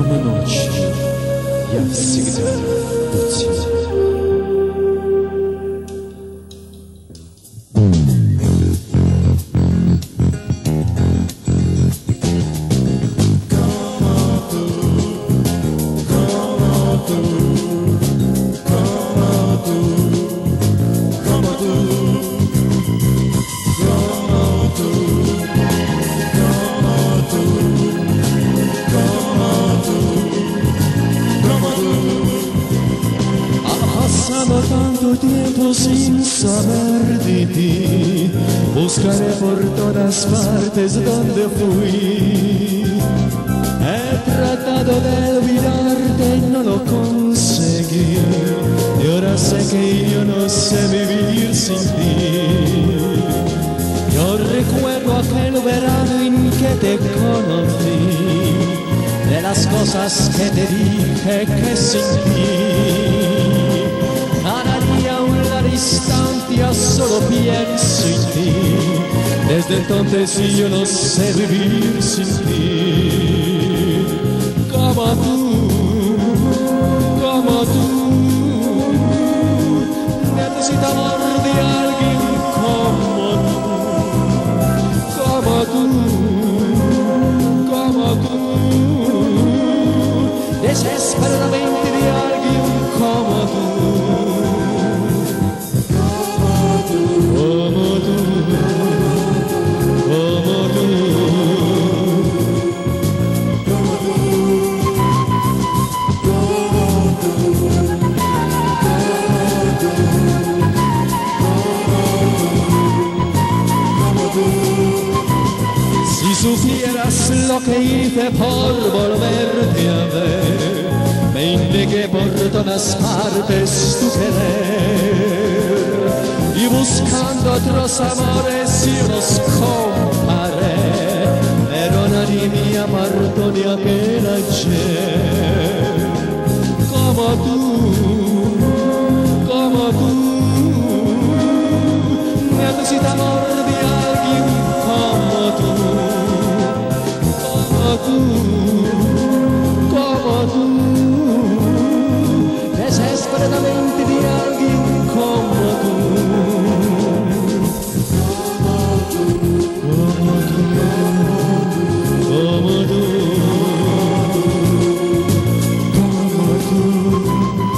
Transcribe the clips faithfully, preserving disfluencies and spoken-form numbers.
но ночью я всегда у тебя. Tanto tiempo sin saber de ti, buscaré por todas partes donde fui. He tratado de olvidarte y no lo conseguí, y ahora sé que yo no sé vivir sin ti. Yo recuerdo aquel verano en que te conocí, de las cosas que te dije que sin ti. Cada día una distancia solo pienso en ti. Desde entonces yo no sé vivir sin ti. Como tú, como tú, necesito amor de alguien como tú. Como tú, como tú, desesperadamente de alguien como tú. Si supieras lo que hice por volverte a ver, me indiqué por todas partes tu querer, y buscando otros amores yo los comparé, pero nadie me apartó de aquel ayer. Como tú, como tú, necesito amor de alguien como tú. Como tú, como tú, desesperadamente de alguien como tú. Como tú, como tú, como tú,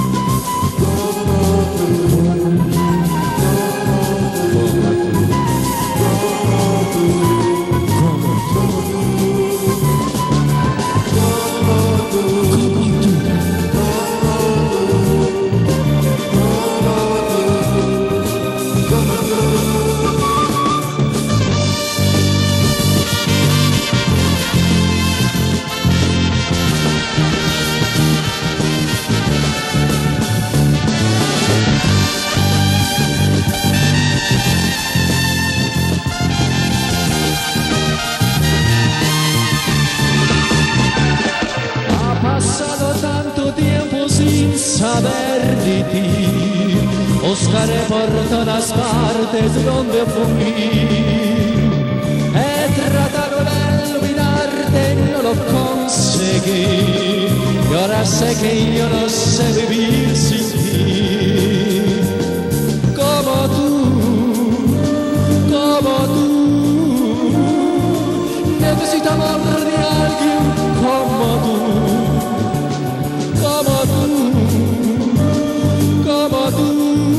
saber de ti, buscaré por todas partes donde fui. He tratado de olvidarte y no lo conseguí, y ahora sé que yo no sé vivir sin ti. Como tú, como tú, necesito amor de alguien como tú. Como tú, como tú,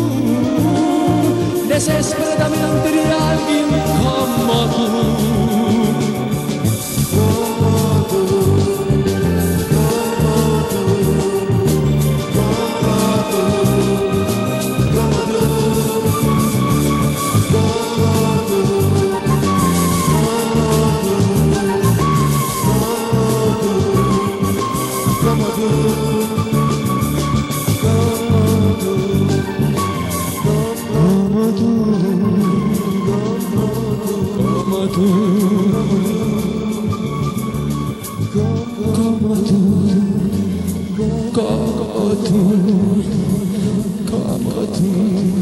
desesperadamente de alguien como tú. Como tú, como tú, como tú.